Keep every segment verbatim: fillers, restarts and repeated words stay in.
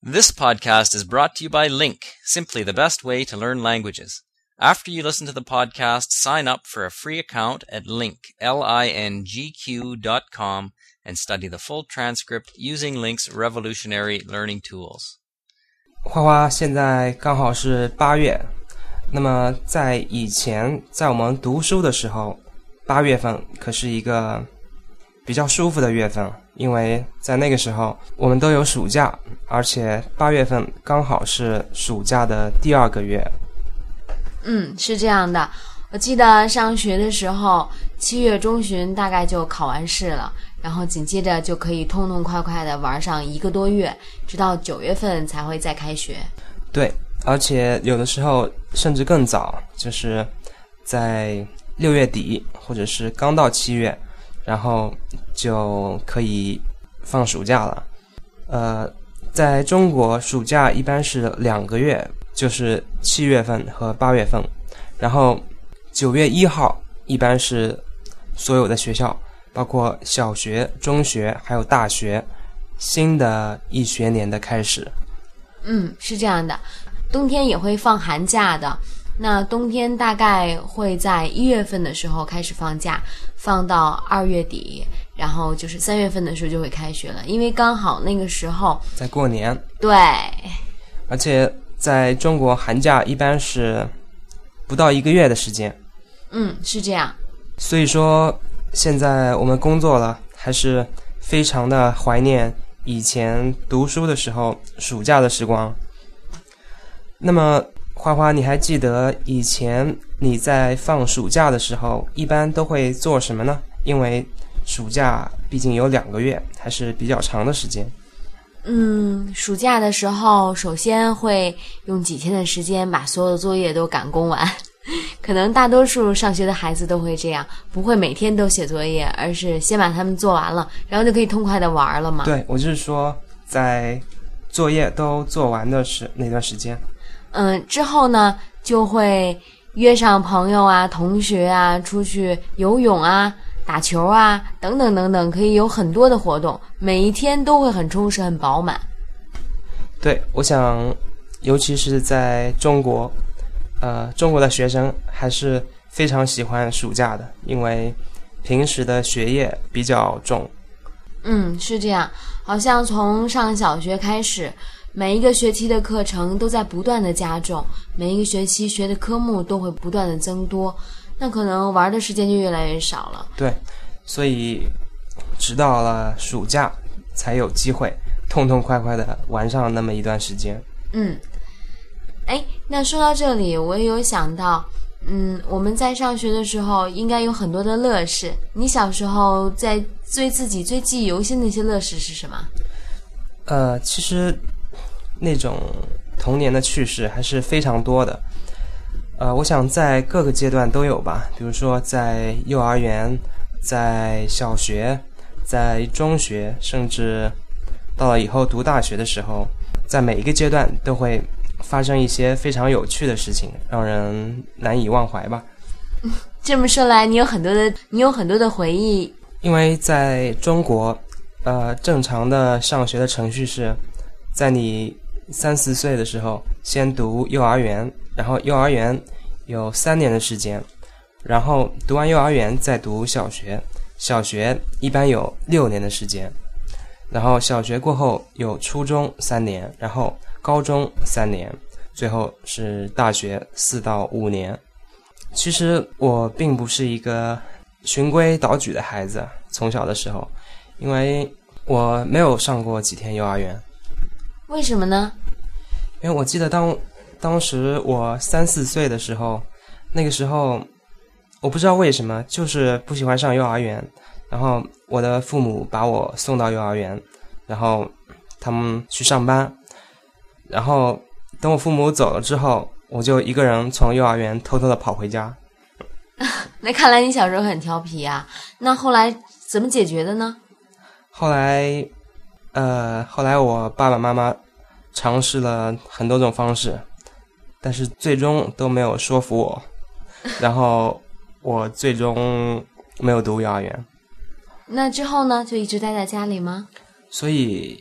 This podcast is brought to you by Link, simply the best way to learn languages. After you listen to the podcast, sign up for a free account at link, L I N G Q dot com and study the full transcript using Link's revolutionary learning tools. 花花现在刚好是八月，那么在以前，在我们读书的时候，八月份可是一个比较舒服的月份，因为在那个时候我们都有暑假，而且八月份刚好是暑假的第二个月。 嗯，是这样的，我记得上学的时候，七月中旬大概就考完试了，然后紧接着就可以痛痛快快的玩上一个多月，直到九月份才会再开学。 对，而且有的时候甚至更早，就是在六月底或者是刚到七月，然后就可以放暑假了。呃，在中国暑假一般是两个月，就是七月份和八月份，然后九月一号一般是所有的学校，包括小学、中学还有大学，新的一学年的开始。 嗯，是这样的，冬天也会放寒假的。那冬天大概会在一月份的时候开始放假，放到二月底，然后就是三月份的时候就会开学了，因为刚好那个时候在过年。 对， 而且在中国寒假一般是不到一个月的时间。 嗯，是这样。 所以说现在我们工作了，还是非常的怀念以前读书的时候暑假的时光。那么花花，你还记得以前你在放暑假的时候一般都会做什么呢？因为暑假毕竟有两个月，还是比较长的时间。 嗯，暑假的时候首先会用几天的时间把所有的作业都赶工完，可能大多数上学的孩子都会这样，不会每天都写作业，而是先把它们做完了，然后就可以痛快的玩了嘛。 对，我就是说在作业都做完的是那段时间。 嗯，之后呢就会约上朋友啊、同学啊出去游泳啊、打球啊等等等等，可以有很多的活动，每一天都会很充实很饱满。 对，我想尤其是在中国呃，中国的学生还是非常喜欢暑假的，因为平时的学业比较重。 嗯，是这样，好像从上小学开始，每一个学期的课程都在不断的加重，每一个学期学的科目都会不断的增多，那可能玩的时间就越来越少了。 对，所以直到了暑假才有机会痛痛快快的玩上那么一段时间。 嗯，哎，那说到这里，我也有想到，嗯，我们在上学的时候应该有很多的乐事。你小时候在最自己最记忆犹新的一些乐事是什么？ 呃，其实那种童年的趣事还是非常多的。呃，我想在各个阶段都有吧，比如说在幼儿园，在小学，在中学，甚至到了以后读大学的时候，在每一个阶段都会发生一些非常有趣的事情，让人难以忘怀吧。 这么说来，你有很多的，你有很多的回忆。 因为在中国，呃，正常的上学的程序是，在你三四岁的时候，先读幼儿园，然后幼儿园有三年的时间，然后读完幼儿园再读小学，小学一般有六年的时间，然后小学过后有初中三年，然后高中三年，最后是大学四到五年。其实我并不是一个循规蹈矩的孩子，从小的时候，因为我没有上过几天幼儿园。 为什么呢？ 因为我记得当当时我三四岁的时候，那个时候我不知道为什么就是不喜欢上幼儿园，然后我的父母把我送到幼儿园，然后他们去上班，然后等我父母走了之后，我就一个人从幼儿园偷偷的跑回家。 那看来你小时候很调皮啊，那后来怎么解决的呢？ 后来呃，后来我爸爸妈妈尝试了很多种方式，但是最终都没有说服我，然后我最终没有读幼儿园。 那之后呢，就一直待在家里吗？ 所以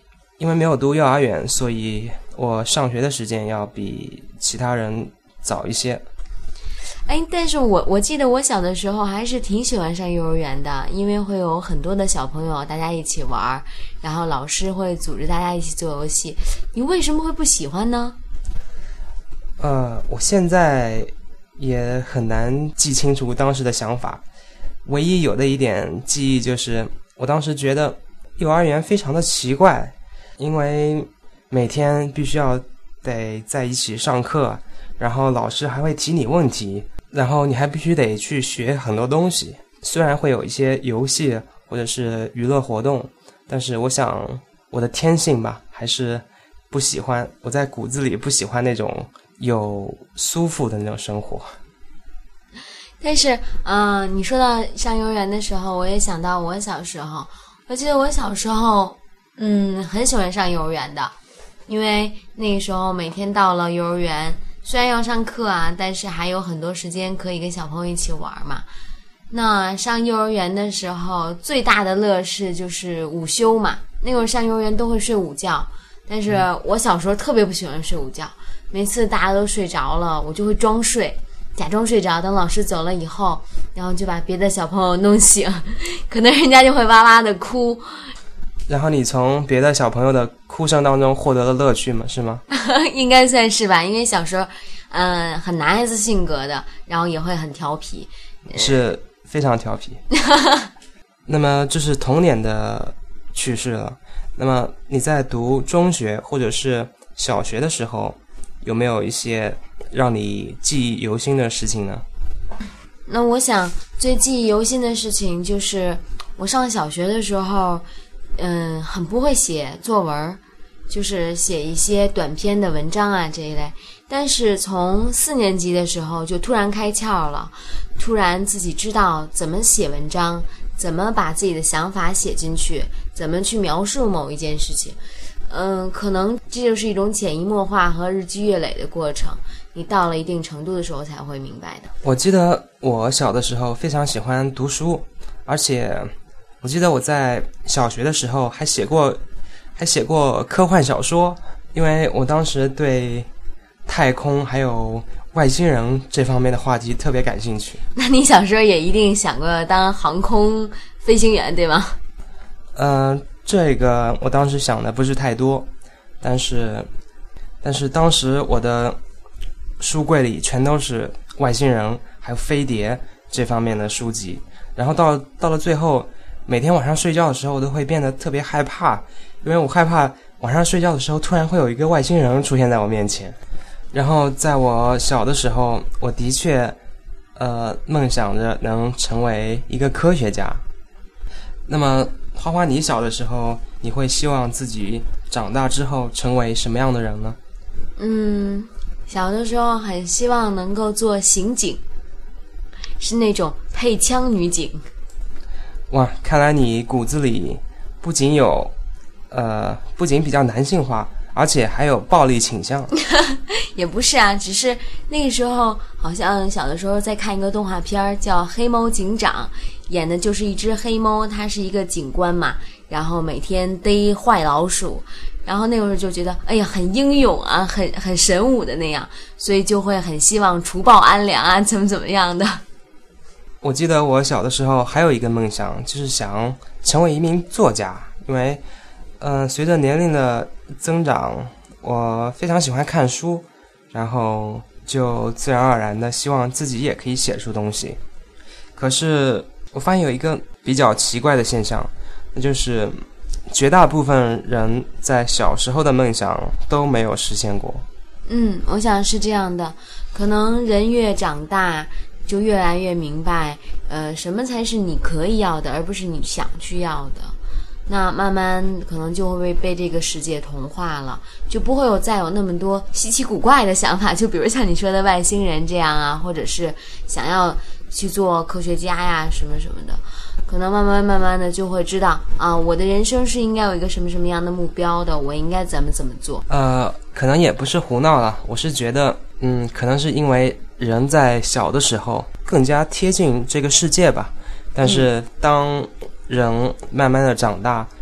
因为没有读幼儿园，所以我上学的时间要比其他人早一些。 哎，但是我我记得我小的时候还是挺喜欢上幼儿园的，因为会有很多的小朋友大家一起玩，然后老师会组织大家一起做游戏。你为什么会不喜欢呢？ 呃，我现在也很难记清楚当时的想法，唯一有的一点记忆就是我当时觉得幼儿园非常的奇怪，因为每天必须要得在一起上课，然后老师还会提你问题，然后你还必须得去学很多东西。虽然会有一些游戏或者是娱乐活动，但是我想我的天性吧，还是不喜欢，我在骨子里不喜欢那种有舒服的那种生活。 但是嗯、呃，你说到上幼儿园的时候，我也想到我小时候。我记得我小时候嗯，很喜欢上幼儿园的，因为那个时候每天到了幼儿园，虽然要上课啊，但是还有很多时间可以跟小朋友一起玩嘛。那上幼儿园的时候最大的乐事就是午休嘛，那会儿上幼儿园都会睡午觉，但是我小时候特别不喜欢睡午觉，每次大家都睡着了，我就会装睡，假装睡着，等老师走了以后，然后就把别的小朋友弄醒，可能人家就会哇哇的哭， 然后你从别的小朋友的哭声当中获得了乐趣吗？是吗？ 应该算是吧，因为小时候嗯、呃，很男孩子性格的，然后也会很调皮， 是非常调皮。那么这是童年的趣事了。那么你在读中学或者是小学的时候，有没有一些让你记忆犹新的事情呢？ 那我想最记忆犹新的事情就是我上小学的时候嗯，很不会写作文，就是写一些短篇的文章啊这一类，但是从四年级的时候就突然开窍了，突然自己知道怎么写文章，怎么把自己的想法写进去，怎么去描述某一件事情。嗯，可能这就是一种潜移默化和日积月累的过程，你到了一定程度的时候才会明白的。 我记得我小的时候非常喜欢读书，而且我记得我在小学的时候还写过还写过科幻小说，因为我当时对太空还有外星人这方面的话题特别感兴趣。 那你小时候也一定想过当航空飞行员对吗？ 嗯、呃，这个我当时想的不是太多，但是但是当时我的书柜里全都是外星人还有飞碟这方面的书籍，然后到到了最后，每天晚上睡觉的时候我都会变得特别害怕，因为我害怕晚上睡觉的时候突然会有一个外星人出现在我面前。然后在我小的时候，我的确呃梦想着能成为一个科学家。那么花花，你小的时候你会希望自己长大之后成为什么样的人呢？ 嗯，小的时候很希望能够做刑警，是那种配枪女警。 哇，看来你骨子里不仅有呃不仅比较男性化，而且还有暴力倾向。 也不是啊，只是那个时候好像小的时候在看一个动画片叫《黑猫警长》，演的就是一只黑猫，它是一个警官嘛，然后每天逮坏老鼠，然后那个时候就觉得哎呀很英勇啊，很很神武的那样，所以就会很希望除暴安良啊，怎么怎么样的。 我记得我小的时候还有一个梦想，就是想成为一名作家，因为呃随着年龄的增长，我非常喜欢看书，然后就自然而然的希望自己也可以写出东西。可是我发现有一个比较奇怪的现象，那就是绝大部分人在小时候的梦想都没有实现过。 嗯，我想是这样的，可能人越长大就越来越明白呃，什么才是你可以要的，而不是你想去要的。那慢慢可能就会被这个世界同化了，就不会有再有那么多稀奇古怪的想法，就比如像你说的外星人这样啊，或者是想要去做科学家呀什么什么的。可能慢慢慢慢的就会知道啊，我的人生是应该有一个什么什么样的目标的，我应该怎么怎么做。 呃，可能也不是胡闹了，我是觉得嗯，可能是因为人在小的时候更加贴近这个世界吧，但是当人慢慢的长大，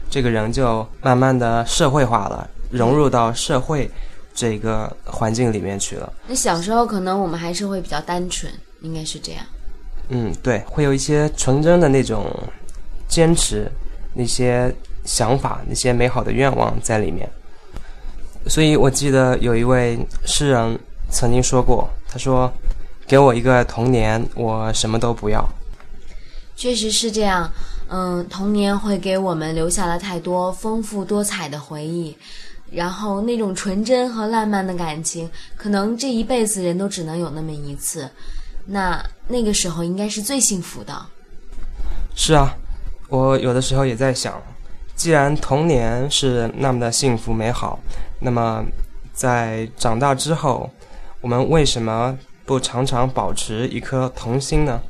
这个人就慢慢的社会化了，融入到社会这个环境里面去了。 那小时候可能我们还是会比较单纯，应该是这样。 嗯，对，会有一些纯真的那种坚持，那些想法，那些美好的愿望在里面。所以我记得有一位诗人曾经说过，他说，给我一个童年，我什么都不要。 确实是这样，嗯，童年会给我们留下了太多丰富多彩的回忆，然后那种纯真和烂漫的感情，可能这一辈子人都只能有那么一次，那那个时候应该是最幸福的。 是啊，我有的时候也在想，既然童年是那么的幸福美好，那么在长大之后，我们为什么不常常保持一颗童心呢？